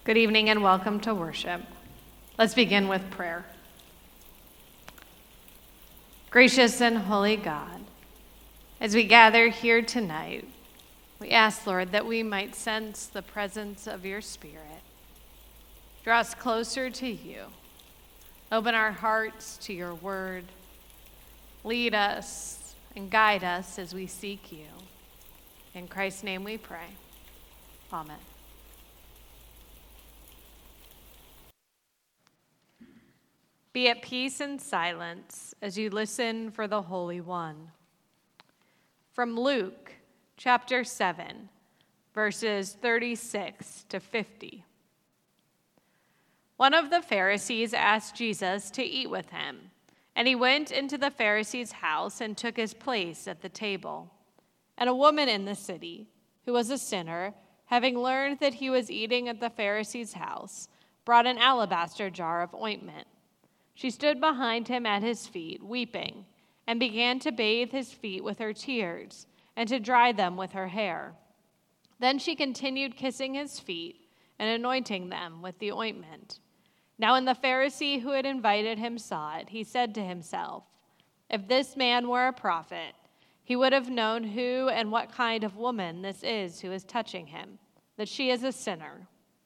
Good evening and welcome to worship. Let's begin with prayer. Gracious and holy God, as we gather here tonight, we ask, Lord, that we might sense the presence of your Spirit. Draw us closer to you. Open our hearts to your word. Lead us and guide us as we seek you. In Christ's name we pray. Amen. Be at peace and silence as you listen for the Holy One. From Luke chapter 7, verses 36 to 50. One of the Pharisees asked Jesus to eat with him, and he went into the Pharisee's house and took his place at the table. And a woman in the city, who was a sinner, having learned that he was eating at the Pharisee's house, brought an alabaster jar of ointment. She stood behind him at his feet, weeping, and began to bathe his feet with her tears and to dry them with her hair. Then she continued kissing his feet and anointing them with the ointment. Now when the Pharisee who had invited him saw it, he said to himself, "If this man were a prophet, he would have known who and what kind of woman this is who is touching him, that she is a sinner."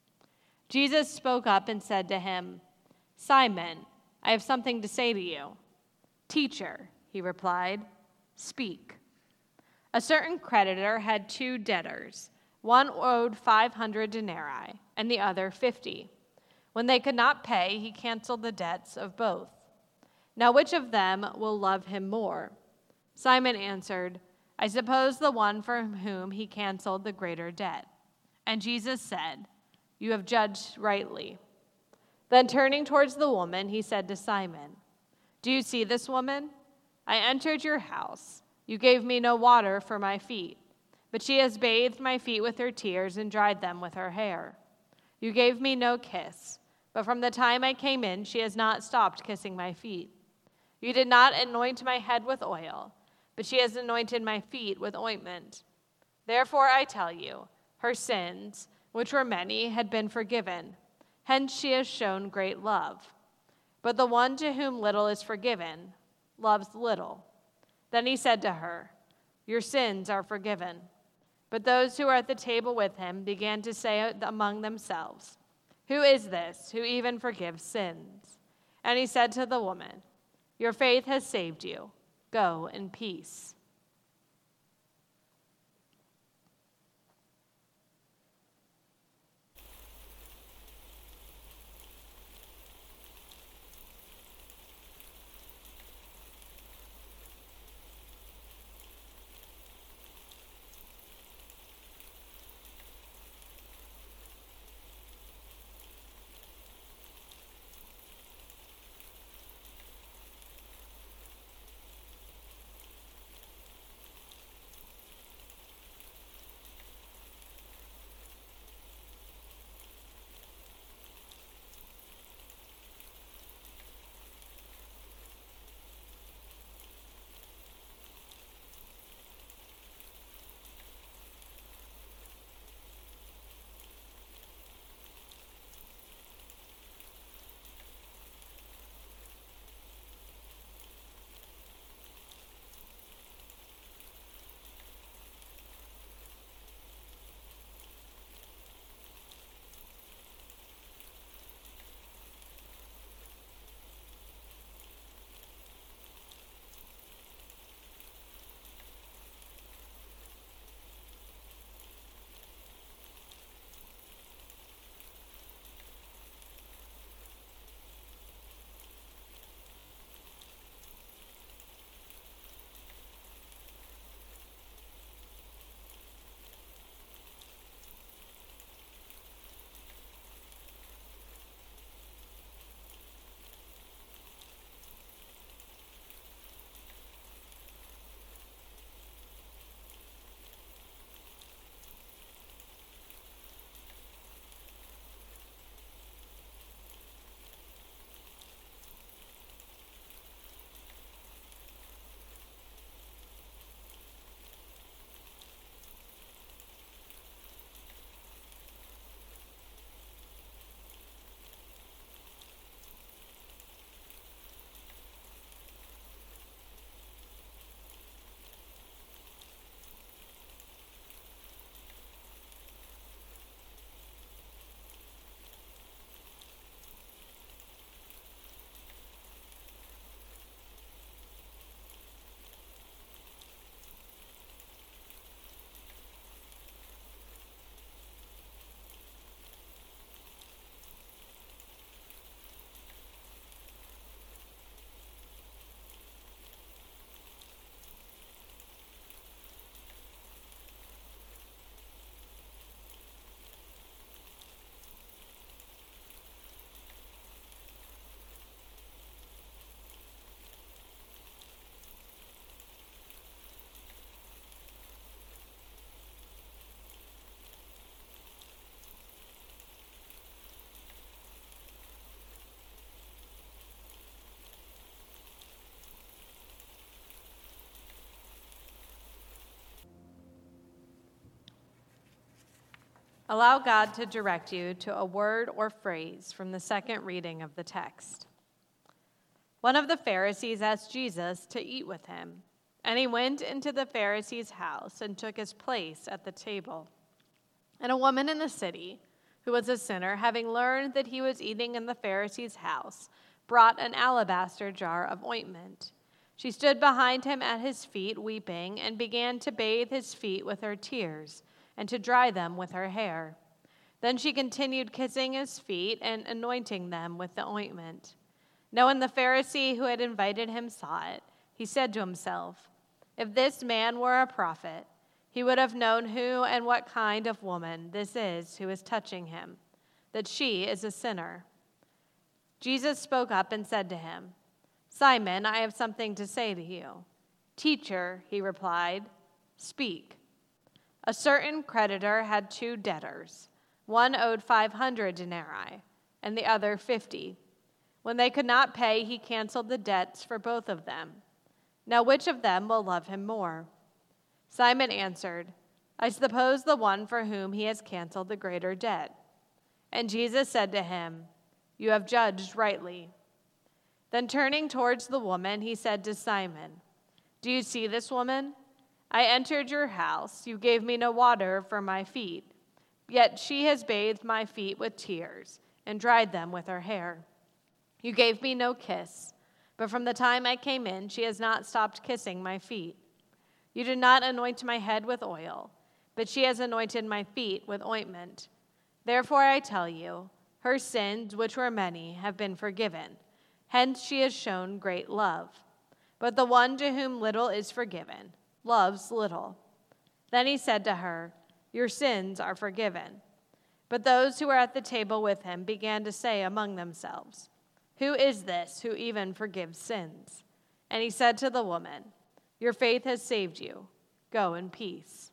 Jesus spoke up and said to him, "Simon, I have something to say to you." "Teacher," he replied, "speak." A certain creditor had 2 debtors. One owed 500 denarii and the other 50. When they could not pay, he canceled the debts of both. Now which of them will love him more? Simon answered, "I suppose the one for whom he canceled the greater debt." And Jesus said, "You have judged rightly." Then turning towards the woman, he said to Simon, "Do you see this woman? I entered your house. You gave me no water for my feet, but she has bathed my feet with her tears and dried them with her hair. You gave me no kiss, but from the time I came in, she has not stopped kissing my feet. You did not anoint my head with oil, but she has anointed my feet with ointment. Therefore I tell you, her sins, which were many, had been forgiven. Hence she has shown great love. But the one to whom little is forgiven loves little." Then he said to her, "Your sins are forgiven." But those who were at the table with him began to say among themselves, "Who is this who even forgives sins?" And he said to the woman, "Your faith has saved you. Go in peace." Allow God to direct you to a word or phrase from the second reading of the text. One of the Pharisees asked Jesus to eat with him, and he went into the Pharisee's house and took his place at the table. And a woman in the city, who was a sinner, having learned that he was eating in the Pharisee's house, brought an alabaster jar of ointment. She stood behind him at his feet, weeping, and began to bathe his feet with her tears and to dry them with her hair. Then she continued kissing his feet and anointing them with the ointment. Now when the Pharisee who had invited him saw it, he said to himself, "If this man were a prophet, he would have known who and what kind of woman this is who is touching him, that she is a sinner." Jesus spoke up and said to him, "Simon, I have something to say to you." "Teacher," he replied, "speak." A certain creditor had 2 debtors. One owed 500 denarii, and the other 50. When they could not pay, he canceled the debts for both of them. Now which of them will love him more? Simon answered, "I suppose the one for whom he has canceled the greater debt." And Jesus said to him, "You have judged rightly." Then turning towards the woman, he said to Simon, "Do you see this woman? I entered your house. You gave me no water for my feet, yet she has bathed my feet with tears and dried them with her hair. You gave me no kiss, but from the time I came in, she has not stopped kissing my feet. You did not anoint my head with oil, but she has anointed my feet with ointment. Therefore I tell you, her sins, which were many, have been forgiven. Hence she has shown great love. But the one to whom little is forgiven loves little." Then he said to her, "Your sins are forgiven." But those who were at the table with him began to say among themselves, "Who is this who even forgives sins?" And he said to the woman, "Your faith has saved you. Go in peace."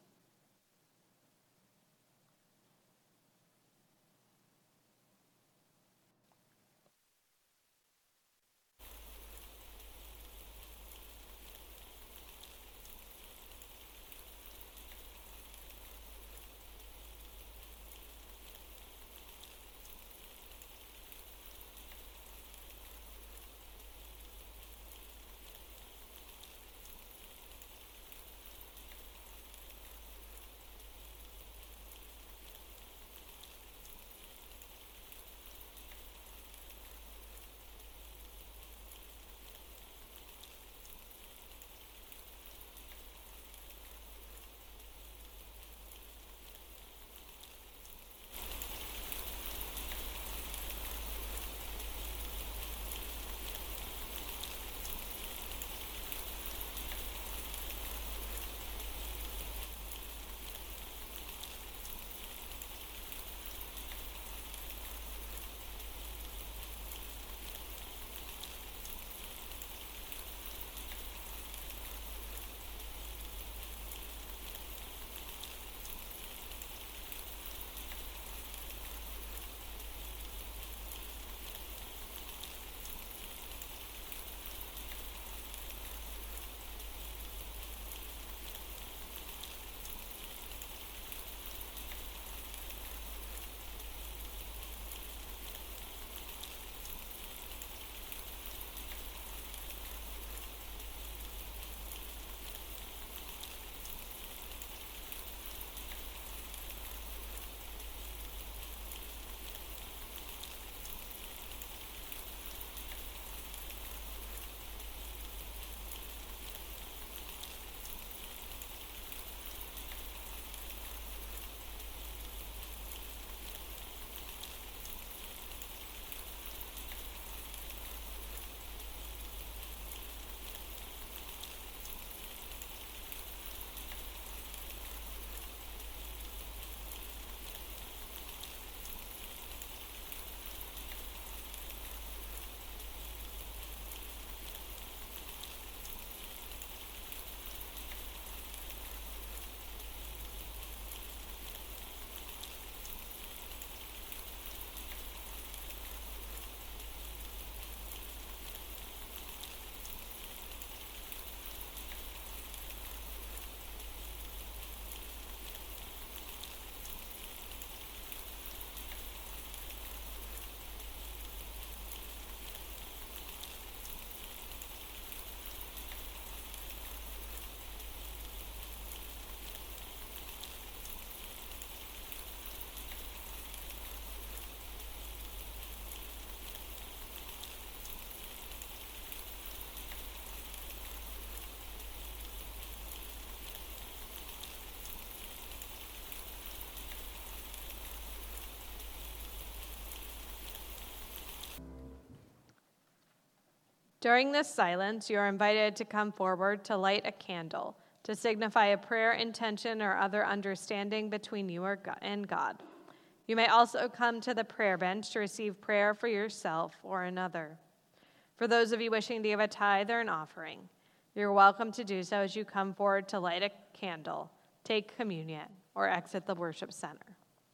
During this silence, you are invited to come forward to light a candle, to signify a prayer intention or other understanding between you and God. You may also come to the prayer bench to receive prayer for yourself or another. For those of you wishing to give a tithe or an offering, you're welcome to do so as you come forward to light a candle, take communion, or exit the worship center.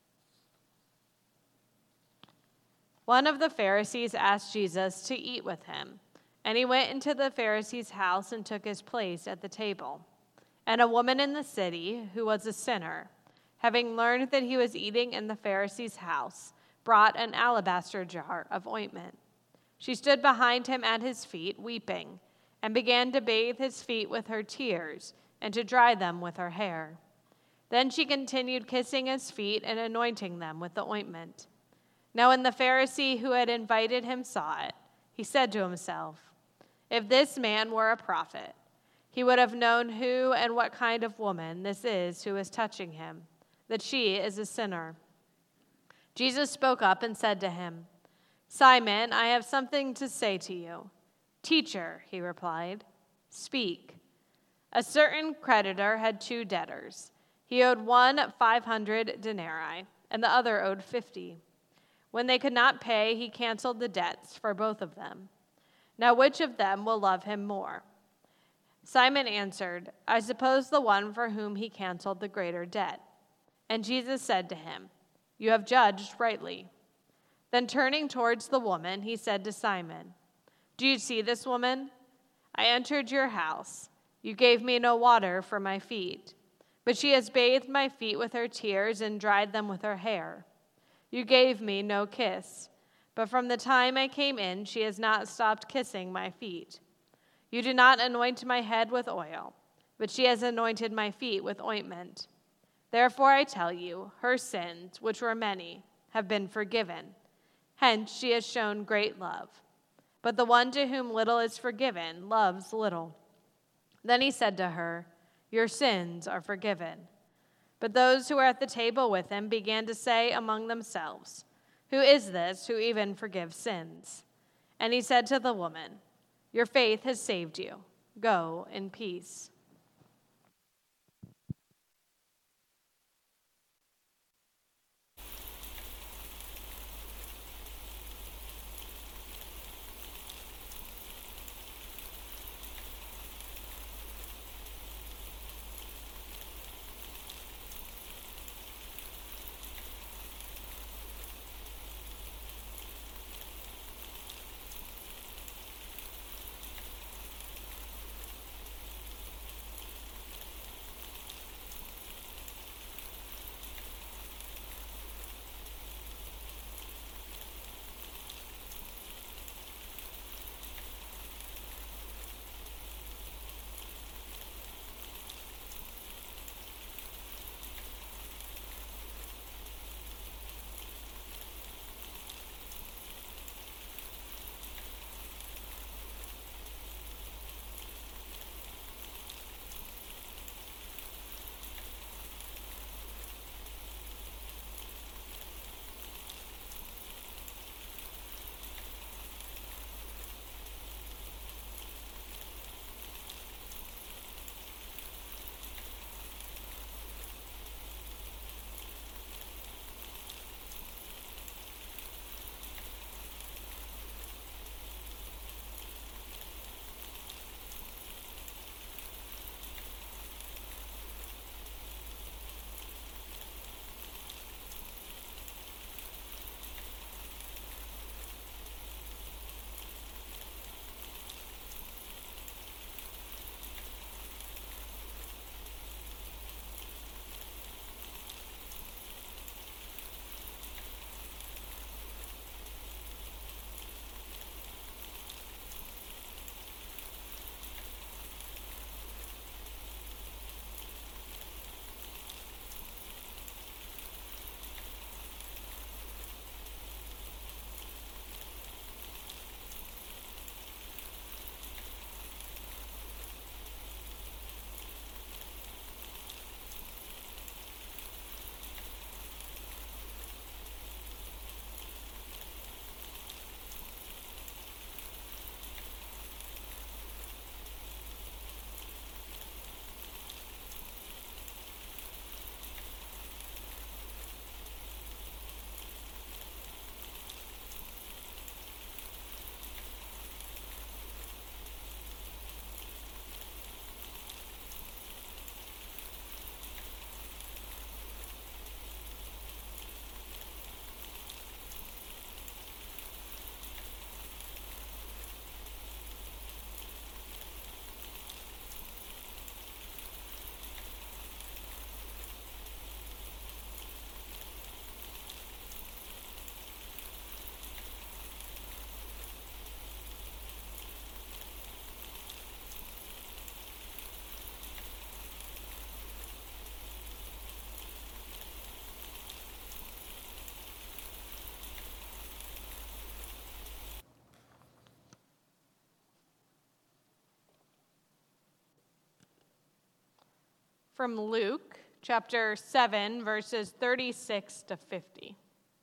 One of the Pharisees asked Jesus to eat with him, and he went into the Pharisee's house and took his place at the table. And a woman in the city, who was a sinner, having learned that he was eating in the Pharisee's house, brought an alabaster jar of ointment. She stood behind him at his feet, weeping, and began to bathe his feet with her tears and to dry them with her hair. Then she continued kissing his feet and anointing them with the ointment. Now when the Pharisee who had invited him saw it, he said to himself, "If this man were a prophet, he would have known who and what kind of woman this is who is touching him, that she is a sinner." Jesus spoke up and said to him, "Simon, I have something to say to you." "Teacher," he replied, "speak." A certain creditor had 2 debtors. He owed one 500 denarii, and the other owed 50. When they could not pay, he canceled the debts for both of them. Now which of them will love him more? Simon answered, "I suppose the one for whom he canceled the greater debt." And Jesus said to him, "You have judged rightly." Then turning towards the woman, he said to Simon, "Do you see this woman? I entered your house. You gave me no water for my feet, but she has bathed my feet with her tears and dried them with her hair. You gave me no kiss, but from the time I came in, she has not stopped kissing my feet. You did not anoint my head with oil, but she has anointed my feet with ointment. Therefore I tell you, her sins, which were many, have been forgiven. Hence she has shown great love. But the one to whom little is forgiven loves little." Then he said to her, "Your sins are forgiven." But those who were at the table with him began to say among themselves, "Who is this who even forgives sins?" And he said to the woman, "Your faith has saved you. Go in peace." from Luke chapter 7, verses 36 to 50.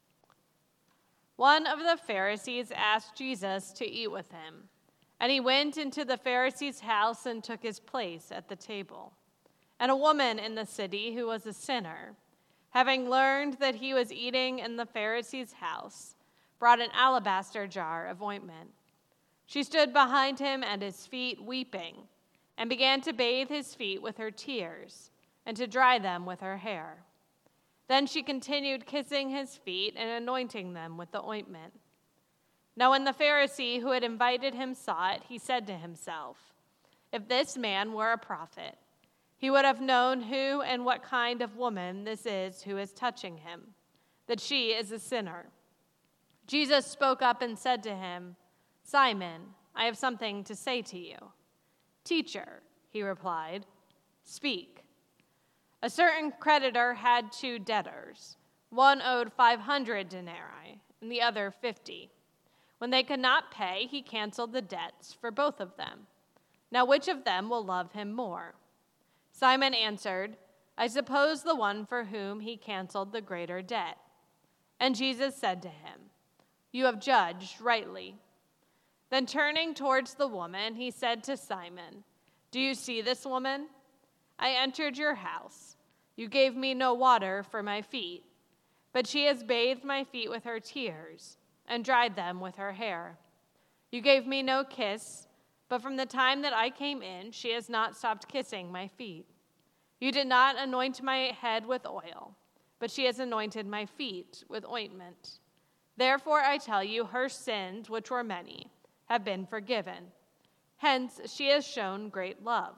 One of the Pharisees asked Jesus to eat with him, and he went into the Pharisee's house and took his place at the table. And a woman in the city who was a sinner, having learned that he was eating in the Pharisee's house, brought an alabaster jar of ointment. She stood behind him at his feet, weeping, and began to bathe his feet with her tears and to dry them with her hair. Then she continued kissing his feet and anointing them with the ointment. Now when the Pharisee who had invited him saw it, he said to himself, "If this man were a prophet, he would have known who and what kind of woman this is who is touching him, that she is a sinner." Jesus spoke up and said to him, "Simon, I have something to say to you." "Teacher," he replied, "speak." A certain creditor had 2 debtors. One owed 500 denarii and the other 50. When they could not pay, he canceled the debts for both of them. Now which of them will love him more? Simon answered, "I suppose the one for whom he canceled the greater debt." And Jesus said to him, "You have judged rightly." Then turning towards the woman, he said to Simon, "Do you see this woman? I entered your house. You gave me no water for my feet, but she has bathed my feet with her tears and dried them with her hair. You gave me no kiss, but from the time that I came in, she has not stopped kissing my feet. You did not anoint my head with oil, but she has anointed my feet with ointment. Therefore I tell you, her sins, which were many, have been forgiven. Hence she has shown great love.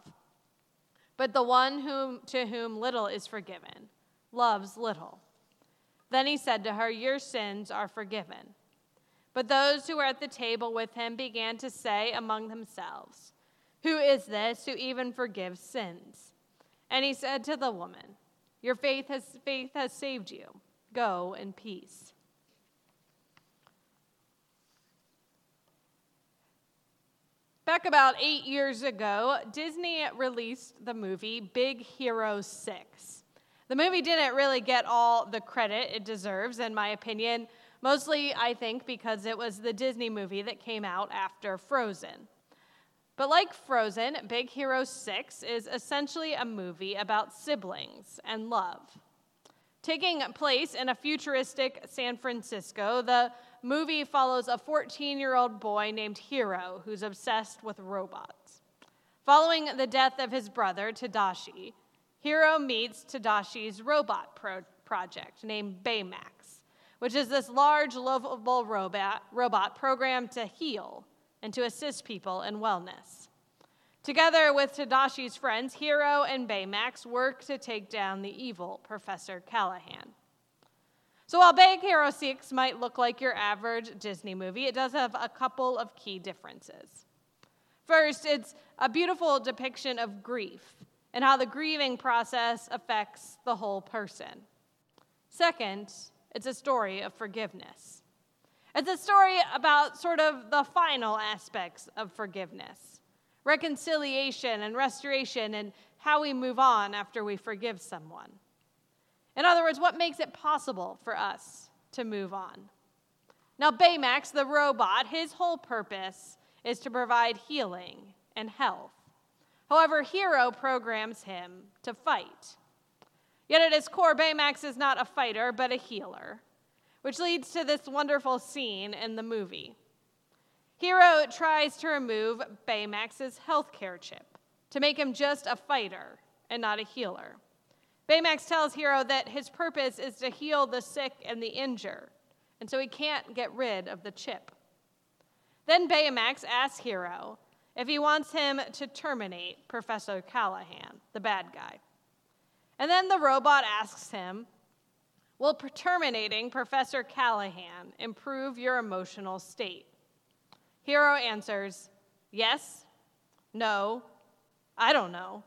But the one to whom little is forgiven loves little." Then he said to her, "Your sins are forgiven." But those who were at the table with him began to say among themselves, "Who is this who even forgives sins?" And he said to the woman, "Your faith has saved you. Go in peace." Back about 8 years ago, Disney released the movie Big Hero 6. The movie didn't really get all the credit it deserves, in my opinion, mostly, I think, because it was the Disney movie that came out after Frozen. But like Frozen, Big Hero 6 is essentially a movie about siblings and love. Taking place in a futuristic San Francisco, the movie follows a 14-year-old boy named Hiro who's obsessed with robots. Following the death of his brother, Tadashi, Hiro meets Tadashi's robot project named Baymax, which is this large, lovable robot programmed to heal and to assist people in wellness. Together with Tadashi's friends, Hiro and Baymax work to take down the evil Professor Callahan. So while Big Hero 6 might look like your average Disney movie, it does have a couple of key differences. First, it's a beautiful depiction of grief and how the grieving process affects the whole person. Second, it's a story of forgiveness. It's a story about sort of the final aspects of forgiveness, reconciliation and restoration, and how we move on after we forgive someone. In other words, what makes it possible for us to move on? Now, Baymax, the robot, his whole purpose is to provide healing and health. However, Hiro programs him to fight. Yet at his core, Baymax is not a fighter, but a healer, which leads to this wonderful scene in the movie. Hiro tries to remove Baymax's healthcare chip to make him just a fighter and not a healer. Baymax tells Hiro that his purpose is to heal the sick and the injured, and so he can't get rid of the chip. Then Baymax asks Hiro if he wants him to terminate Professor Callahan, the bad guy. And then the robot asks him, "Will terminating Professor Callahan improve your emotional state?" Hiro answers, "Yes, no, I don't know."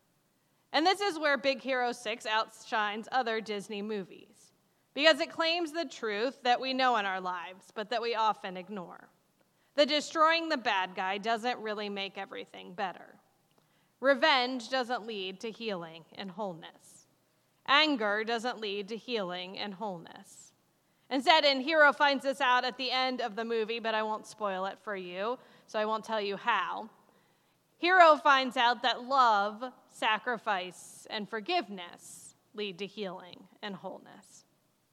And this is where Big Hero 6 outshines other Disney movies, because it claims the truth that we know in our lives, but that we often ignore. That destroying the bad guy doesn't really make everything better. Revenge doesn't lead to healing and wholeness. Anger doesn't lead to healing and wholeness. Instead, and Hero finds this out at the end of the movie, but I won't spoil it for you, so I won't tell you how. Hero finds out that love, sacrifice, and forgiveness lead to healing and wholeness.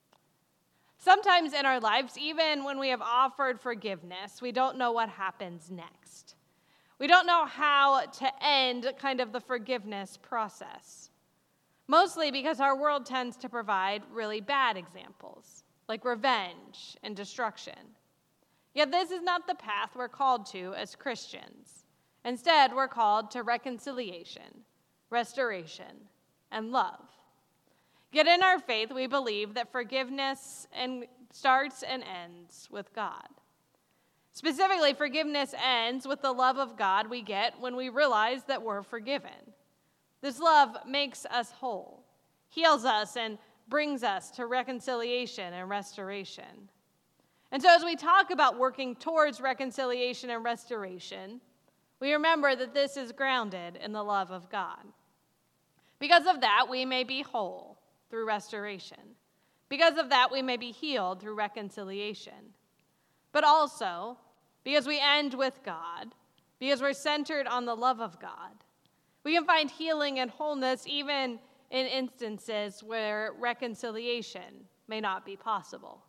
Sometimes in our lives, even when we have offered forgiveness, we don't know what happens next. We don't know how to end kind of the forgiveness process. Mostly because our world tends to provide really bad examples, like revenge and destruction. Yet this is not the path we're called to as Christians. Instead, we're called to reconciliation, restoration, and love. Yet in our faith, we believe that forgiveness starts and ends with God. Specifically, forgiveness ends with the love of God we get when we realize that we're forgiven. This love makes us whole, heals us, and brings us to reconciliation and restoration. And so as we talk about working towards reconciliation and restoration, we remember that this is grounded in the love of God. Because of that, we may be whole through restoration. Because of that, we may be healed through reconciliation. But also, because we end with God, because we're centered on the love of God, we can find healing and wholeness even in instances where reconciliation may not be possible.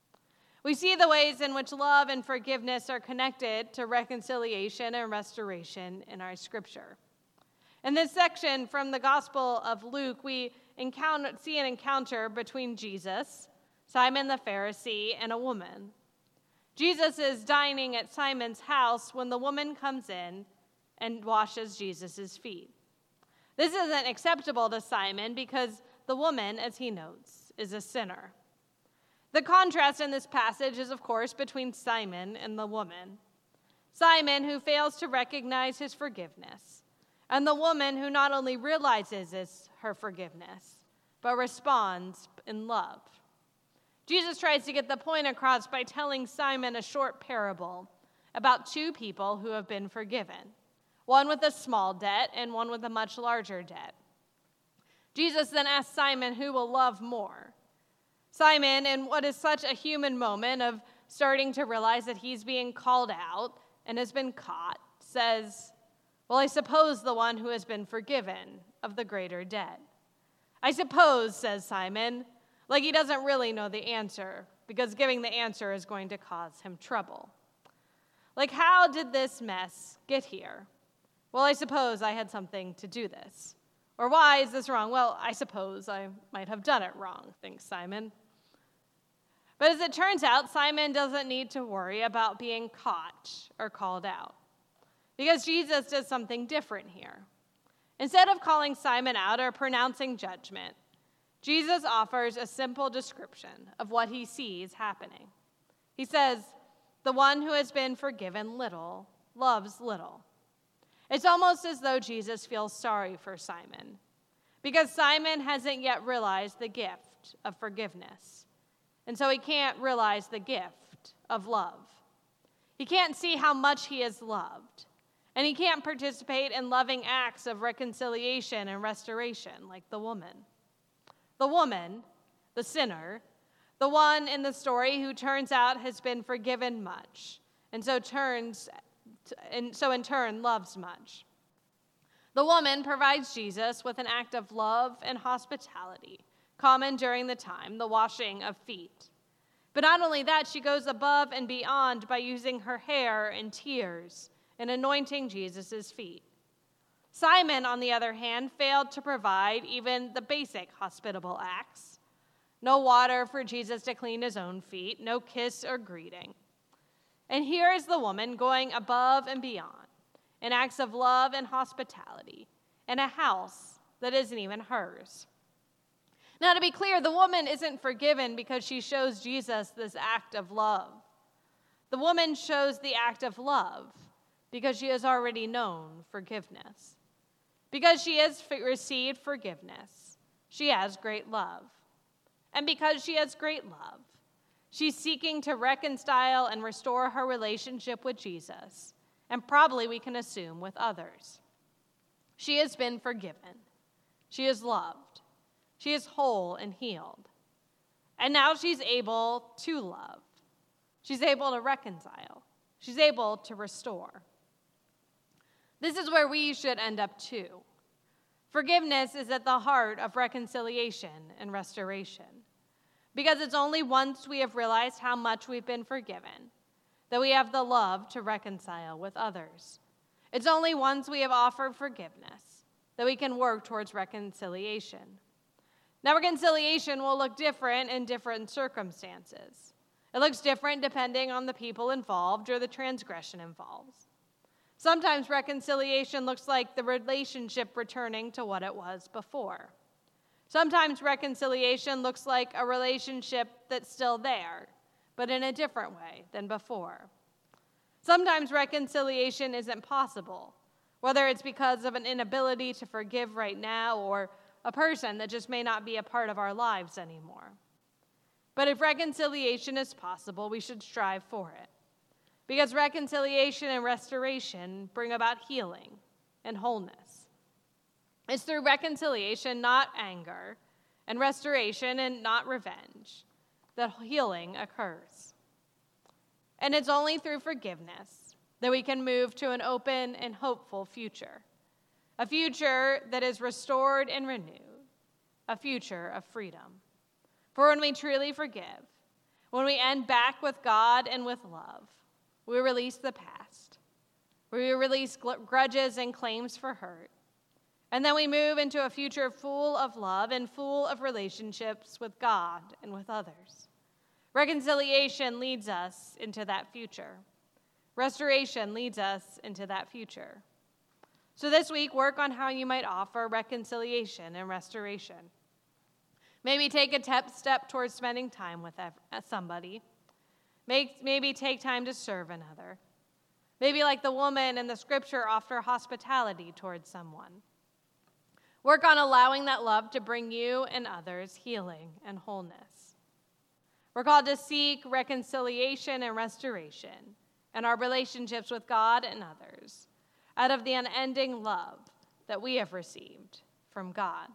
We see the ways in which love and forgiveness are connected to reconciliation and restoration in our scripture. In this section from the Gospel of Luke, we see an encounter between Jesus, Simon the Pharisee, and a woman. Jesus is dining at Simon's house when the woman comes in and washes Jesus' feet. This isn't acceptable to Simon because the woman, as he notes, is a sinner. The contrast in this passage is, of course, between Simon and the woman. Simon, who fails to recognize his forgiveness, and the woman who not only realizes her forgiveness, but responds in love. Jesus tries to get the point across by telling Simon a short parable about two people who have been forgiven, one with a small debt and one with a much larger debt. Jesus then asks Simon who will love more. Simon, in what is such a human moment of starting to realize that he's being called out and has been caught, says, "Well, I suppose the one who has been forgiven of the greater debt." "I suppose," says Simon, like he doesn't really know the answer, because giving the answer is going to cause him trouble. Like, how did this mess get here? Well, I suppose I had something to do this. Or why is this wrong? Well, I suppose I might have done it wrong, thinks Simon. But as it turns out, Simon doesn't need to worry about being caught or called out, because Jesus does something different here. Instead of calling Simon out or pronouncing judgment, Jesus offers a simple description of what he sees happening. He says, "The one who has been forgiven little loves little." It's almost as though Jesus feels sorry for Simon, because Simon hasn't yet realized the gift of forgiveness. And so he can't realize the gift of love. He can't see how much he is loved. And he can't participate in loving acts of reconciliation and restoration like the woman. The woman, the sinner, the one in the story who turns out has been forgiven much, and so in turn loves much. The woman provides Jesus with an act of love and hospitality, common during the time, the washing of feet. But not only that, she goes above and beyond by using her hair and tears and anointing Jesus' feet. Simon, on the other hand, failed to provide even the basic hospitable acts. No water for Jesus to clean his own feet, no kiss or greeting. And here is the woman going above and beyond in acts of love and hospitality in a house that isn't even hers. Now, to be clear, the woman isn't forgiven because she shows Jesus this act of love. The woman shows the act of love because she has already known forgiveness. Because she has received forgiveness, she has great love. And because she has great love, she's seeking to reconcile and restore her relationship with Jesus, and probably we can assume with others. She has been forgiven. She is loved. She is whole and healed. And now she's able to love. She's able to reconcile. She's able to restore. This is where we should end up too. Forgiveness is at the heart of reconciliation and restoration. Because it's only once we have realized how much we've been forgiven that we have the love to reconcile with others. It's only once we have offered forgiveness that we can work towards reconciliation. Now, reconciliation will look different in different circumstances. It looks different depending on the people involved or the transgression involved. Sometimes reconciliation looks like the relationship returning to what it was before. Sometimes reconciliation looks like a relationship that's still there, but in a different way than before. Sometimes reconciliation isn't possible, whether it's because of an inability to forgive right now or a person that just may not be a part of our lives anymore. But if reconciliation is possible, we should strive for it. Because reconciliation and restoration bring about healing and wholeness. It's through reconciliation, not anger, and restoration and not revenge, that healing occurs. And it's only through forgiveness that we can move to an open and hopeful future. A future that is restored and renewed. A future of freedom. For when we truly forgive, when we end back with God and with love, we release the past. We release grudges and claims for hurt. And then we move into a future full of love and full of relationships with God and with others. Reconciliation leads us into that future. Restoration leads us into that future. So this week, work on how you might offer reconciliation and restoration. Maybe take a step towards spending time with somebody. Maybe take time to serve another. Maybe like the woman in the scripture, offer hospitality towards someone. Work on allowing that love to bring you and others healing and wholeness. We're called to seek reconciliation and restoration in our relationships with God and others out of the unending love that we have received from God.